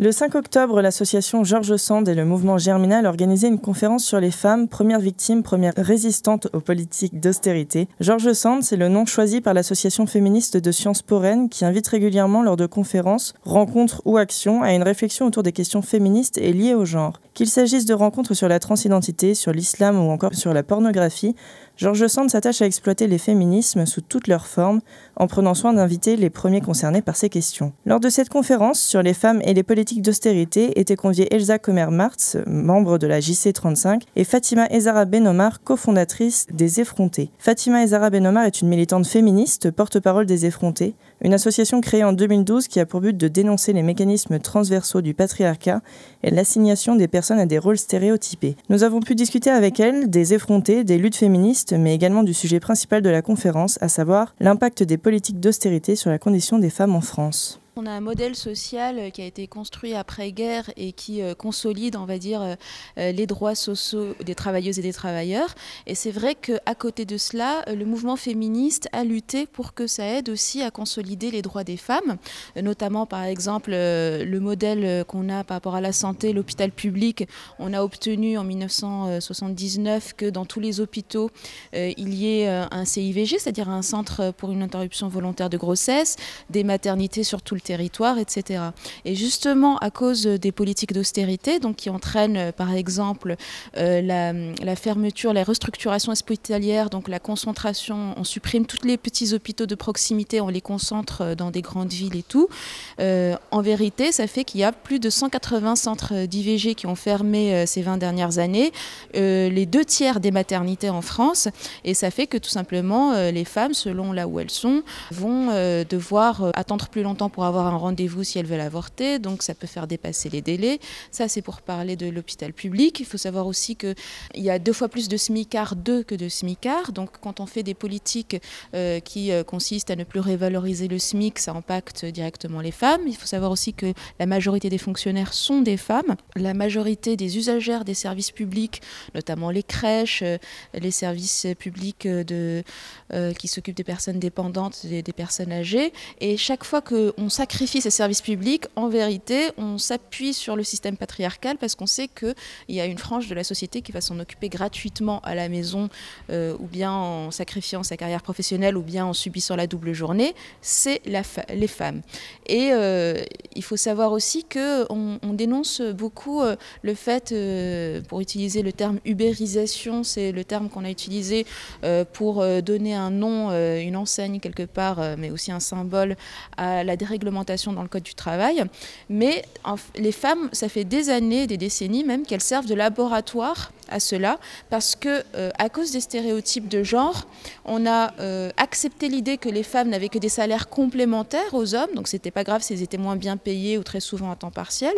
Le 5 octobre, l'association Georges Sand et le mouvement Germinal organisaient une conférence sur les femmes, premières victimes, premières résistantes aux politiques d'austérité. Georges Sand, c'est le nom choisi par l'association féministe de Sciences Po Rennes qui invite régulièrement lors de conférences, rencontres ou actions à une réflexion autour des questions féministes et liées au genre. Qu'il s'agisse de rencontres sur la transidentité, sur l'islam ou encore sur la pornographie, Georges Sand s'attache à exploiter les féminismes sous toutes leurs formes en prenant soin d'inviter les premiers concernés par ces questions. Lors de cette conférence sur les femmes et les politiques d'austérité étaient conviées Elsa Comer-Martz, membre de la JC35, et Fatima Ezara Benomar, cofondatrice des Effrontés. Fatima Ezara Benomar est une militante féministe, porte-parole des Effrontés, une association créée en 2012 qui a pour but de dénoncer les mécanismes transversaux du patriarcat et l'assignation des personnes à des rôles stéréotypés. Nous avons pu discuter avec elle des effrontés, des luttes féministes, mais également du sujet principal de la conférence, à savoir l'impact des politiques d'austérité sur la condition des femmes en France. On a un modèle social qui a été construit après-guerre et qui consolide, on va dire, les droits sociaux des travailleuses et des travailleurs. Et c'est vrai qu'à côté de cela, le mouvement féministe a lutté pour que ça aide aussi à consolider les droits des femmes, notamment par exemple le modèle qu'on a par rapport à la santé, l'hôpital public. On a obtenu en 1979 que dans tous les hôpitaux, il y ait un CIVG, c'est-à-dire un centre pour une interruption volontaire de grossesse, des maternités sur tout le territoire, etc. Et justement, à cause des politiques d'austérité, donc qui entraînent par exemple la fermeture, la restructuration hospitalière, donc la concentration, on supprime tous les petits hôpitaux de proximité, on les concentre dans des grandes villes et tout. En vérité, ça fait qu'il y a plus de 180 centres d'IVG qui ont fermé ces 20 dernières années, les 2/3 des maternités en France, et ça fait que tout simplement les femmes, selon là où elles sont, vont devoir attendre plus longtemps pour avoir un rendez-vous si elles veulent avorter, donc ça peut faire dépasser les délais. Ça, c'est pour parler de l'hôpital public. Il faut savoir aussi qu'il y a 2 fois plus de smicards que de smicards, donc quand on fait des politiques qui consistent à ne plus revaloriser le SMIC, ça impacte directement les femmes. Il faut savoir aussi que la majorité des fonctionnaires sont des femmes. La majorité des usagères des services publics, notamment les crèches, les services publics qui s'occupent des personnes dépendantes, des personnes âgées, et chaque fois qu'on sacrifie ces services publics, en vérité, on s'appuie sur le système patriarcal parce qu'on sait qu'il y a une frange de la société qui va s'en occuper gratuitement à la maison, ou bien en sacrifiant sa carrière professionnelle, ou bien en subissant la double journée, c'est les femmes. Et il faut savoir aussi qu'on dénonce beaucoup le fait, pour utiliser le terme ubérisation, c'est le terme qu'on a utilisé pour donner un nom, une enseigne quelque part, mais aussi un symbole à la déréglementation dans le code du travail. Mais les femmes, ça fait des années, des décennies même, qu'elles servent de laboratoire à cela, parce que à cause des stéréotypes de genre, on a accepté l'idée que les femmes n'avaient que des salaires complémentaires aux hommes, donc c'était pas grave si elles étaient moins bien payées ou très souvent à temps partiel.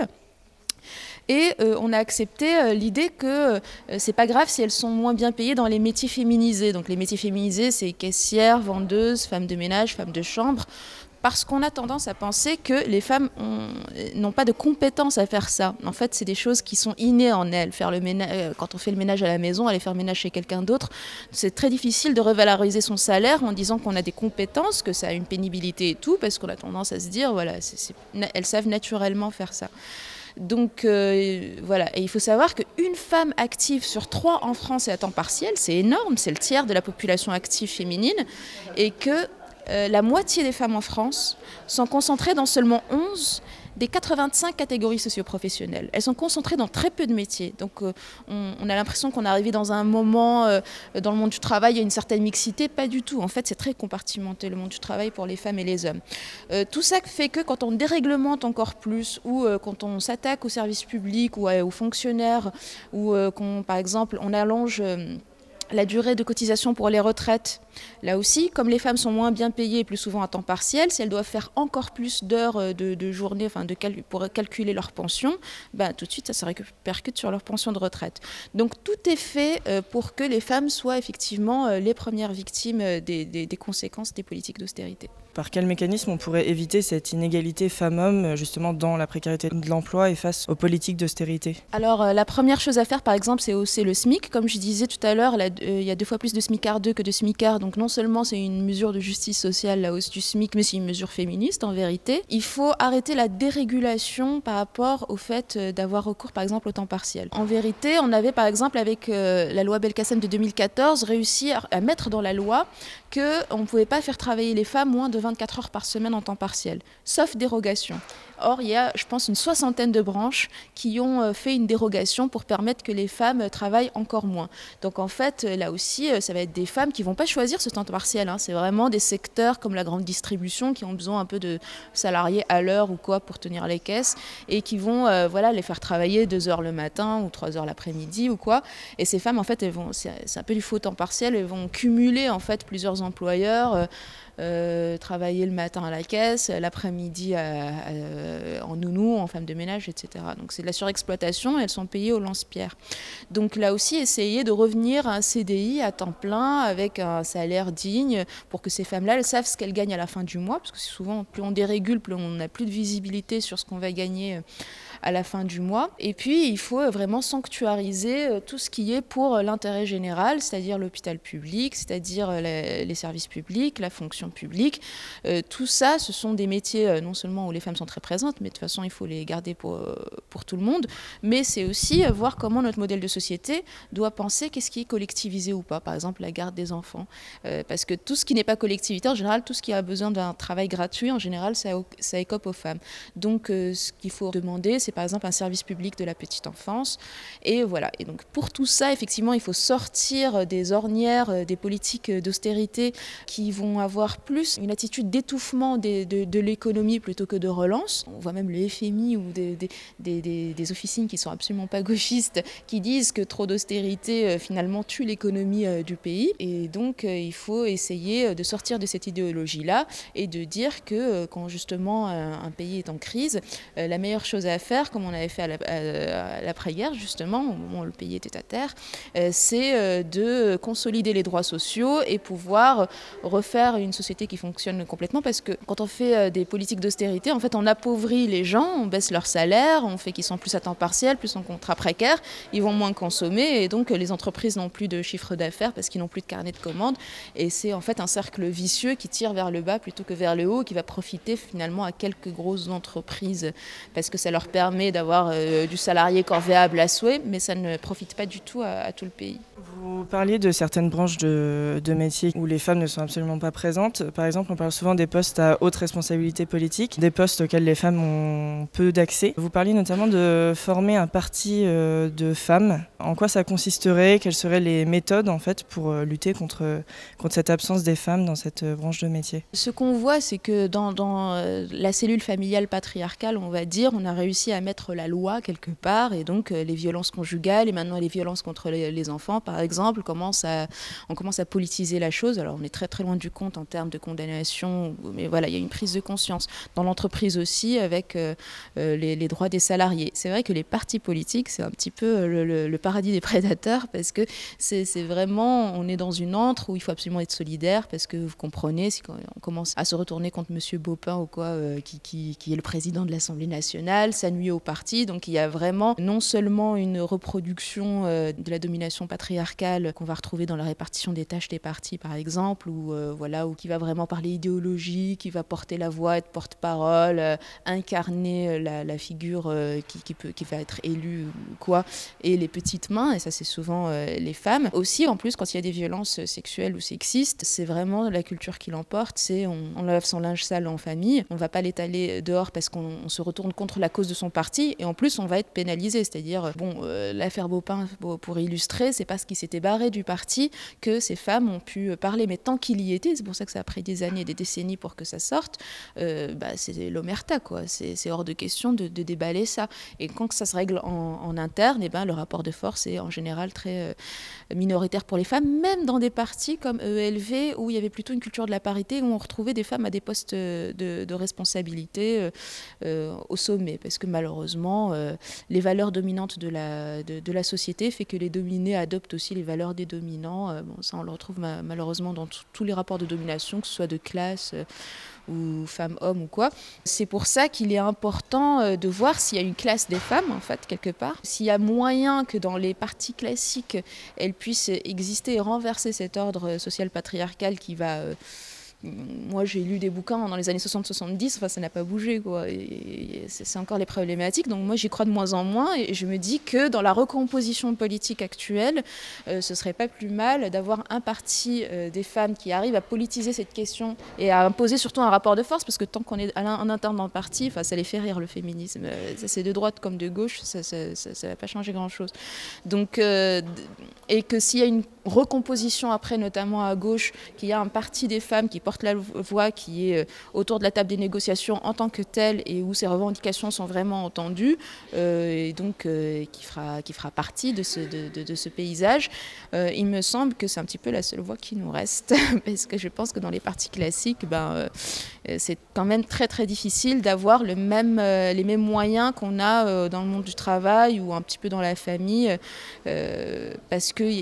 Et on a accepté l'idée que c'est pas grave si elles sont moins bien payées dans les métiers féminisés. Donc les métiers féminisés, c'est caissière, vendeuse, femme de ménage, femme de chambre, parce qu'on a tendance à penser que les femmes n'ont pas de compétences à faire ça. En fait, c'est des choses qui sont innées en elles. Faire le ménage, quand on fait le ménage à la maison, aller faire le ménage chez quelqu'un d'autre, c'est très difficile de revaloriser son salaire en disant qu'on a des compétences, que ça a une pénibilité et tout, parce qu'on a tendance à se dire, voilà, elles savent naturellement faire ça. Donc voilà, et il faut savoir qu'une femme active sur 3 en France est à temps partiel, c'est énorme, c'est le tiers de la population active féminine, et que la moitié des femmes en France sont concentrées dans seulement 11 des 85 catégories socio-professionnelles. Elles sont concentrées dans très peu de métiers. Donc on a l'impression qu'on est arrivé dans un moment, dans le monde du travail, il y a une certaine mixité. Pas du tout. En fait, c'est très compartimenté, le monde du travail pour les femmes et les hommes. Tout ça fait que quand on déréglemente encore plus, ou quand on s'attaque aux services publics ou aux fonctionnaires, ou par exemple, on allonge la durée de cotisation pour les retraites, là aussi, comme les femmes sont moins bien payées et plus souvent à temps partiel, si elles doivent faire encore plus d'heures de journée pour calculer leur pension, tout de suite, ça se répercute sur leur pension de retraite. Donc tout est fait pour que les femmes soient effectivement les premières victimes des conséquences des politiques d'austérité. Par quel mécanisme on pourrait éviter cette inégalité femmes-hommes justement dans la précarité de l'emploi et face aux politiques d'austérité ? Alors la première chose à faire par exemple c'est hausser le SMIC. Comme je disais tout à l'heure, il y a 2 fois plus de smicards que de smicards Donc non seulement c'est une mesure de justice sociale, la hausse du SMIC, mais c'est une mesure féministe en vérité. Il faut arrêter la dérégulation par rapport au fait d'avoir recours par exemple au temps partiel. En vérité, on avait par exemple avec la loi Belkacem de 2014 réussi à mettre dans la loi qu'on ne pouvait pas faire travailler les femmes moins de 24 heures par semaine en temps partiel, sauf dérogation. Or, il y a, je pense, une 60aine de branches qui ont fait une dérogation pour permettre que les femmes travaillent encore moins. Donc en fait, là aussi, ça va être des femmes qui ne vont pas choisir ce temps partiel. C'est vraiment des secteurs comme la grande distribution qui ont besoin un peu de salariés à l'heure ou quoi pour tenir les caisses et qui vont les faire travailler 2 heures le matin ou 3 heures l'après-midi ou quoi. Et ces femmes, en fait, c'est un peu du faux temps partiel, elles vont cumuler en fait plusieurs employeurs. Travailler le matin à la caisse, l'après-midi en nounou, en femme de ménage, etc. Donc c'est de la surexploitation et elles sont payées au lance-pierre. Donc là aussi, essayer de revenir à un CDI à temps plein avec un salaire digne pour que ces femmes-là, elles savent ce qu'elles gagnent à la fin du mois, parce que souvent, plus on dérégule, plus on n'a plus de visibilité sur ce qu'on va gagner à la fin du mois. Et puis, il faut vraiment sanctuariser tout ce qui est pour l'intérêt général, c'est-à-dire l'hôpital public, c'est-à-dire les services publics, la fonction publique. Tout ça, ce sont des métiers non seulement où les femmes sont très présentes, mais de toute façon, il faut les garder pour tout le monde. Mais c'est aussi voir comment notre modèle de société doit penser qu'est-ce qui est collectivisé ou pas. Par exemple, la garde des enfants. Parce que tout ce qui n'est pas collectivité, en général, tout ce qui a besoin d'un travail gratuit, en général, ça écope aux femmes. Donc, ce qu'il faut demander, c'est par exemple un service public de la petite enfance. Et voilà. Et donc, pour tout ça, effectivement, il faut sortir des ornières, des politiques d'austérité qui vont avoir plus une attitude d'étouffement de l'économie plutôt que de relance. On voit même le FMI ou des officines qui sont absolument pas gauchistes qui disent que trop d'austérité finalement tue l'économie du pays. Et donc il faut essayer de sortir de cette idéologie-là et de dire que quand justement un pays est en crise, la meilleure chose à faire, comme on avait fait à l'après-guerre justement, au moment où le pays était à terre, c'est de consolider les droits sociaux et pouvoir refaire une société qui fonctionne complètement, parce que quand on fait des politiques d'austérité, en fait on appauvrit les gens, on baisse leur salaire, on fait qu'ils sont plus à temps partiel, plus en contrat précaire, ils vont moins consommer et donc les entreprises n'ont plus de chiffre d'affaires parce qu'ils n'ont plus de carnet de commandes et c'est en fait un cercle vicieux qui tire vers le bas plutôt que vers le haut, qui va profiter finalement à quelques grosses entreprises parce que ça leur permet d'avoir du salarié corvéable à souhait, mais ça ne profite pas du tout à tout le pays. Vous parliez de certaines branches de métiers où les femmes ne sont absolument pas présentes. Par exemple, on parle souvent des postes à haute responsabilité politique, des postes auxquels les femmes ont peu d'accès. Vous parliez notamment de former un parti de femmes. En quoi ça consisterait? Quelles seraient les méthodes en fait pour lutter contre cette absence des femmes dans cette branche de métier? Ce qu'on voit, c'est que dans la cellule familiale patriarcale, on va dire, on a réussi à mettre la loi quelque part et donc les violences conjugales et maintenant les violences contre les enfants, par exemple, on commence à politiser la chose. Alors on est très très loin du compte en termes de condamnation, mais voilà, il y a une prise de conscience. Dans l'entreprise aussi, avec les droits des salariés. C'est vrai que les partis politiques, c'est un petit peu le paradis des prédateurs, parce que c'est vraiment, on est dans une antre où il faut absolument être solidaire, parce que vous comprenez, si on commence à se retourner contre M. Baupin ou quoi, qui est le président de l'Assemblée nationale, ça nuit au parti. Donc il y a vraiment non seulement une reproduction de la domination patriarcale qu'on va retrouver dans la répartition des tâches des partis, par exemple, ou qui va vraiment parler idéologie, qui va porter la voix, être porte-parole, incarner la figure qui va être élue, quoi, et les petites mains, et ça c'est souvent les femmes. Aussi, en plus, quand il y a des violences sexuelles ou sexistes, c'est vraiment la culture qui l'emporte, c'est on lave son linge sale en famille, on va pas l'étaler dehors parce qu'on se retourne contre la cause de son parti, et en plus on va être pénalisé, c'est-à-dire, l'affaire Baupin, pour illustrer, c'est parce qu'il s'était barré du parti que ces femmes ont pu parler, mais tant qu'il y était, c'est pour ça que ça a pris des années, des décennies pour que ça sorte, c'est l'omerta, quoi. C'est hors de question de déballer ça. Et quand ça se règle en interne, le rapport de force est en général très minoritaire pour les femmes, même dans des partis comme ELV, où il y avait plutôt une culture de la parité, où on retrouvait des femmes à des postes de responsabilité au sommet, parce que malheureusement, les valeurs dominantes de la société fait que les dominés adoptent aussi les valeurs des dominants. Ça, on le retrouve malheureusement dans tous les rapports de domination, que ce soit de classe ou femmes-hommes ou quoi. C'est pour ça qu'il est important de voir s'il y a une classe des femmes, en fait, quelque part. S'il y a moyen que dans les partis classiques, elles puissent exister et renverser cet ordre social patriarcal qui va... Moi, j'ai lu des bouquins dans les années 60-70, ça n'a pas bougé, quoi. Et c'est encore les problématiques. Donc moi, j'y crois de moins en moins et je me dis que dans la recomposition politique actuelle, ce serait pas plus mal d'avoir un parti des femmes qui arrive à politiser cette question et à imposer surtout un rapport de force, parce que tant qu'on est en interne dans le parti, ça les fait rire, le féminisme. C'est de droite comme de gauche, ça va pas changer grand-chose. Donc, et que s'il y a une recomposition après, notamment à gauche, qu'il y a un parti des femmes qui porte la voix, qui est autour de la table des négociations en tant que telle et où ses revendications sont vraiment entendues, et donc qui fera partie de ce paysage, il me semble que c'est un petit peu la seule voie qui nous reste, parce que je pense que dans les partis classiques, c'est quand même très très difficile d'avoir les mêmes moyens qu'on a dans le monde du travail ou un petit peu dans la famille, parce que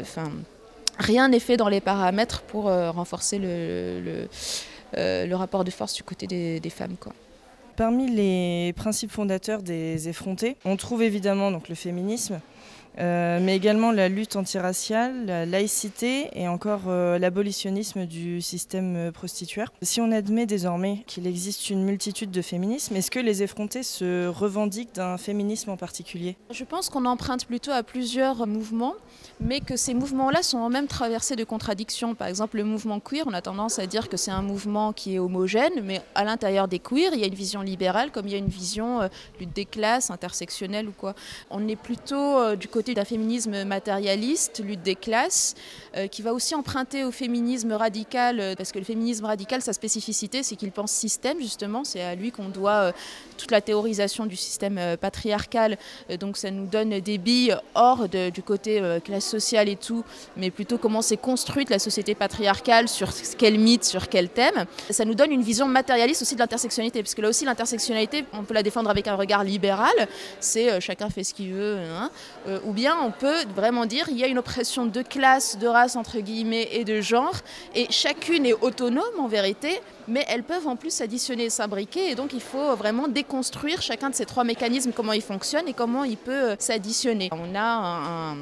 rien n'est fait dans les paramètres pour renforcer le rapport de force du côté des femmes, quoi. Parmi les principes fondateurs des effrontés, on trouve évidemment donc, le féminisme, mais également la lutte antiraciale, la laïcité et encore l'abolitionnisme du système prostituaire. Si on admet désormais qu'il existe une multitude de féminismes, est-ce que les effrontés se revendiquent d'un féminisme en particulier ? Je pense qu'on emprunte plutôt à plusieurs mouvements, mais que ces mouvements-là sont même traversés de contradictions. Par exemple, le mouvement queer, on a tendance à dire que c'est un mouvement qui est homogène, mais à l'intérieur des queers, il y a une vision libérale, comme il y a une vision lutte des classes, intersectionnelle ou quoi. On est plutôt du côté d'un féminisme matérialiste, lutte des classes, qui va aussi emprunter au féminisme radical, parce que le féminisme radical, sa spécificité, c'est qu'il pense système, justement. C'est à lui qu'on doit toute la théorisation du système patriarcal. Donc ça nous donne des billes hors du côté classe sociale et tout, mais plutôt comment s'est construite la société patriarcale, sur quel mythe, sur quel thème. Ça nous donne une vision matérialiste aussi de l'intersectionnalité, parce que là aussi l'intersectionnalité, on peut la défendre avec un regard libéral, c'est chacun fait ce qu'il veut, hein, ou bien on peut vraiment dire il y a une oppression de classe, de race entre guillemets et de genre, et chacune est autonome en vérité, mais elles peuvent en plus s'additionner et s'imbriquer, et donc il faut vraiment déconstruire chacun de ces trois mécanismes, comment ils fonctionnent et comment ils peuvent s'additionner. On a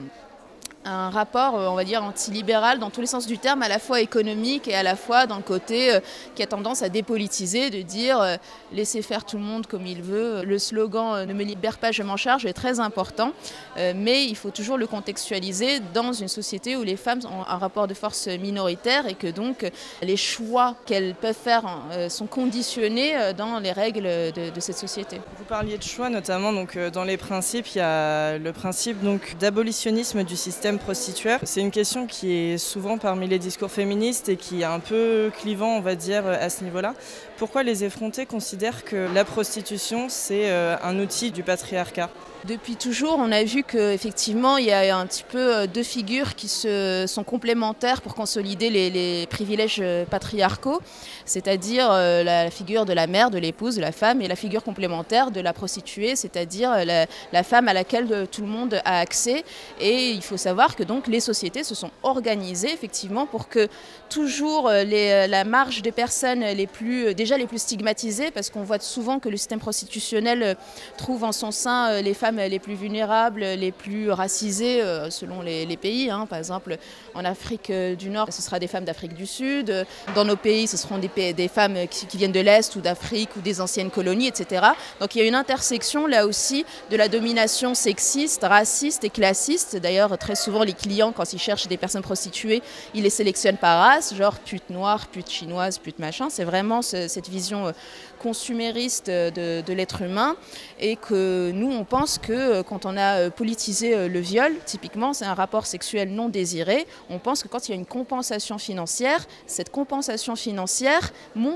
un rapport, on va dire, antilibéral dans tous les sens du terme, à la fois économique et à la fois dans le côté qui a tendance à dépolitiser, de dire laissez faire tout le monde comme il veut. Le slogan ne me libère pas, je m'en charge est très important, mais il faut toujours le contextualiser dans une société où les femmes ont un rapport de force minoritaire et que donc les choix qu'elles peuvent faire sont conditionnés dans les règles de cette société. Vous parliez de choix, notamment donc, dans les principes, il y a le principe donc, d'abolitionnisme du système prostituaire. C'est une question qui est souvent parmi les discours féministes et qui est un peu clivant, on va dire, à ce niveau-là. Pourquoi les effrontés considèrent que la prostitution, c'est un outil du patriarcat ? Depuis toujours, on a vu qu'effectivement, il y a un petit peu deux figures qui sont complémentaires pour consolider les privilèges patriarcaux, c'est-à-dire la figure de la mère, de l'épouse, de la femme, et la figure complémentaire de la prostituée, c'est-à-dire la femme à laquelle tout le monde a accès. Et il faut savoir que donc les sociétés se sont organisées effectivement pour que toujours la marge des personnes les plus stigmatisées, parce qu'on voit souvent que le système prostitutionnel trouve en son sein les femmes les plus vulnérables, les plus racisées selon les pays. Par exemple, en Afrique du Nord, ce sera des femmes d'Afrique du Sud. Dans nos pays, ce seront des femmes qui viennent de l'Est ou d'Afrique ou des anciennes colonies, etc. Donc il y a une intersection là aussi de la domination sexiste, raciste et classiste. D'ailleurs, très souvent, les clients, quand ils cherchent des personnes prostituées, ils les sélectionnent par race, genre pute noire, pute chinoise, pute machin. C'est vraiment cette vision consumériste de l'être humain, et que nous, on pense que quand on a politisé le viol, typiquement, c'est un rapport sexuel non désiré, on pense que quand il y a une compensation financière, cette compensation financière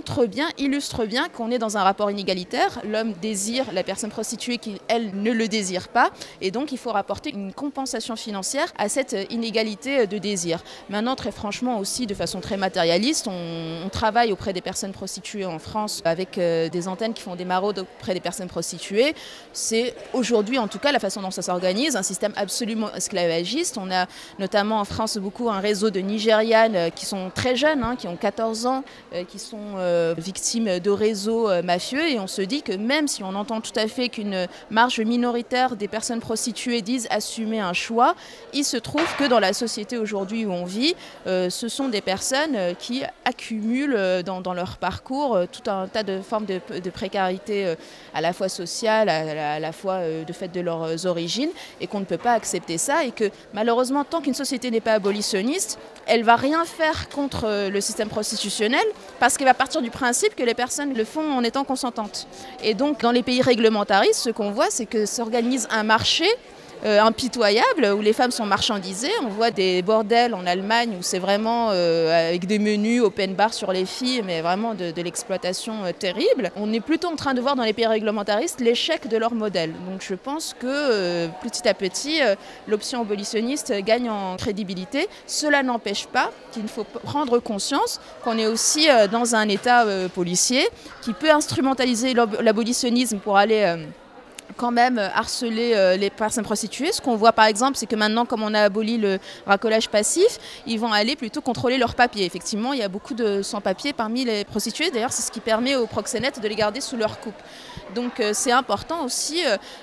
illustre bien qu'on est dans un rapport inégalitaire. L'homme désire la personne prostituée qui, elle, ne le désire pas, et donc il faut rapporter une compensation financière à cette inégalité de désir. Maintenant, très franchement aussi, de façon très matérialiste, on travaille auprès des personnes prostituées en France avec des antennes qui font des maraudes auprès des personnes prostituées. C'est aujourd'hui, en tout cas, la façon dont ça s'organise, un système absolument esclavagiste. On a notamment en France beaucoup un réseau de Nigérianes qui sont très jeunes, qui ont 14 ans, qui sont victimes de réseaux mafieux. Et on se dit que même si on entend tout à fait qu'une marge minoritaire des personnes prostituées disent assumer un choix, il se trouve que dans la société aujourd'hui où on vit, ce sont des personnes qui accumulent dans leur parcours tout un tas de formes de précarité à la fois sociale, à la fois de fait de leurs origines, et qu'on ne peut pas accepter ça, et que malheureusement, tant qu'une société n'est pas abolitionniste, elle ne va rien faire contre le système prostitutionnel, parce qu'elle va partir du principe que les personnes le font en étant consentantes. Et donc, dans les pays réglementaristes, ce qu'on voit, c'est que s'organise un marché impitoyable où les femmes sont marchandisées. On voit des bordels en Allemagne où c'est vraiment avec des menus open bar sur les filles, mais vraiment de l'exploitation terrible. On est plutôt en train de voir dans les pays réglementaristes l'échec de leur modèle. Donc je pense que petit à petit, l'option abolitionniste gagne en crédibilité. Cela n'empêche pas qu'il faut prendre conscience qu'on est aussi dans un état policier qui peut instrumentaliser l'abolitionnisme pour aller quand même harceler les personnes prostituées. Ce qu'on voit par exemple, c'est que maintenant, comme on a aboli le racolage passif, ils vont aller plutôt contrôler leurs papiers. Effectivement, il y a beaucoup de sans-papiers parmi les prostituées. D'ailleurs, c'est ce qui permet aux proxénètes de les garder sous leur coupe. Donc c'est important aussi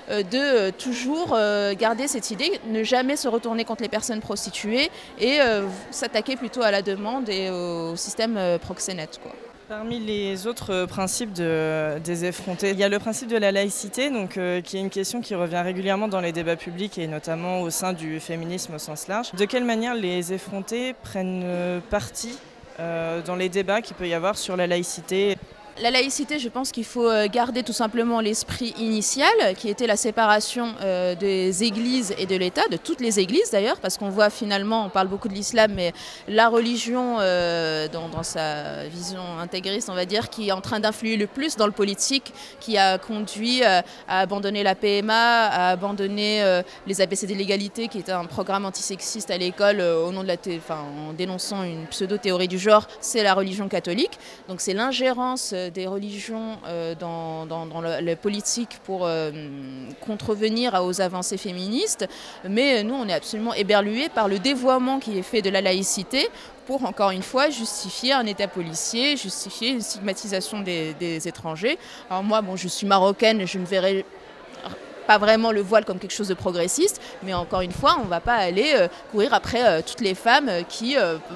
de toujours garder cette idée, ne jamais se retourner contre les personnes prostituées et s'attaquer plutôt à la demande et au système proxénète, quoi. Parmi les autres principes des effrontés, il y a le principe de la laïcité, donc, qui est une question qui revient régulièrement dans les débats publics et notamment au sein du féminisme au sens large. De quelle manière les effrontés prennent parti dans les débats qu'il peut y avoir sur la laïcité ? La laïcité, je pense qu'il faut garder tout simplement l'esprit initial, qui était la séparation des églises et de l'État, de toutes les églises d'ailleurs, parce qu'on voit finalement, on parle beaucoup de l'islam, mais la religion, dans sa vision intégriste, on va dire, qui est en train d'influer le plus dans le politique, qui a conduit à abandonner la PMA, à abandonner les ABCD de l'égalité, qui était un programme antisexiste à l'école, au nom de en dénonçant une pseudo-théorie du genre, c'est la religion catholique. Donc c'est l'ingérence des religions dans la politique pour contrevenir aux avancées féministes. Mais nous, on est absolument éberlués par le dévoiement qui est fait de la laïcité pour, encore une fois, justifier un état policier, justifier une stigmatisation des étrangers. Alors moi, je suis marocaine, je ne verrai pas vraiment le voile comme quelque chose de progressiste, mais encore une fois, on ne va pas aller courir après toutes les femmes qui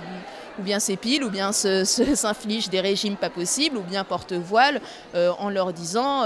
ou bien s'épilent, ou bien s'infligent des régimes pas possibles, ou bien portent voile en leur disant,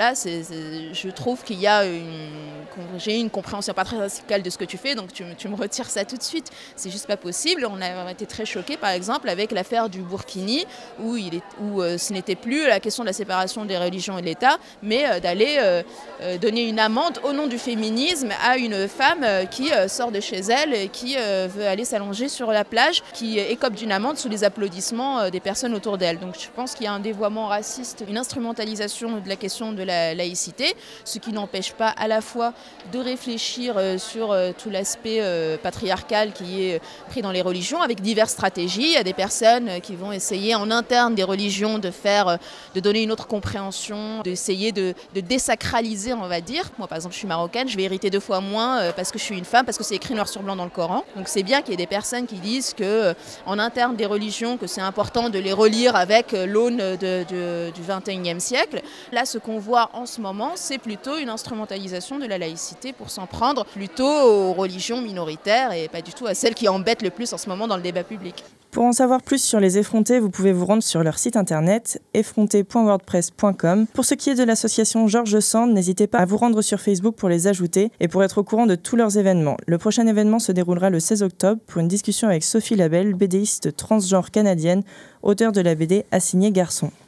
je trouve qu'il y a j'ai une compréhension pas très radicale de ce que tu fais, donc tu me retires ça tout de suite. C'est juste pas possible. On a été très choqués, par exemple, avec l'affaire du Burkini, où ce n'était plus la question de la séparation des religions et de l'État, mais d'aller donner une amende au nom du féminisme à une femme qui sort de chez elle et qui veut aller s'allonger sur la plage, qui écope d'une amende sous les applaudissements des personnes autour d'elle. Donc je pense qu'il y a un dévoiement raciste, une instrumentalisation de la question de la laïcité, ce qui n'empêche pas à la fois de réfléchir sur tout l'aspect patriarcal qui est pris dans les religions, avec diverses stratégies. Il y a des personnes qui vont essayer en interne des religions de donner une autre compréhension, d'essayer de désacraliser, on va dire. Moi par exemple, je suis marocaine, je vais hériter 2 fois moins parce que je suis une femme, parce que c'est écrit noir sur blanc dans le Coran. Donc c'est bien qu'il y ait des personnes qui disent que en interne des religions, que c'est important de les relire avec l'aune du XXIe siècle. Là, ce qu'on voit en ce moment, c'est plutôt une instrumentalisation de la laïcité pour s'en prendre plutôt aux religions minoritaires et pas du tout à celles qui embêtent le plus en ce moment dans le débat public. Pour en savoir plus sur les effrontés, vous pouvez vous rendre sur leur site internet effrontés.wordpress.com. Pour ce qui est de l'association George Sand, n'hésitez pas à vous rendre sur Facebook pour les ajouter et pour être au courant de tous leurs événements. Le prochain événement se déroulera le 16 octobre pour une discussion avec Sophie Labelle, BDiste transgenre canadienne, auteure de la BD Assigné garçon.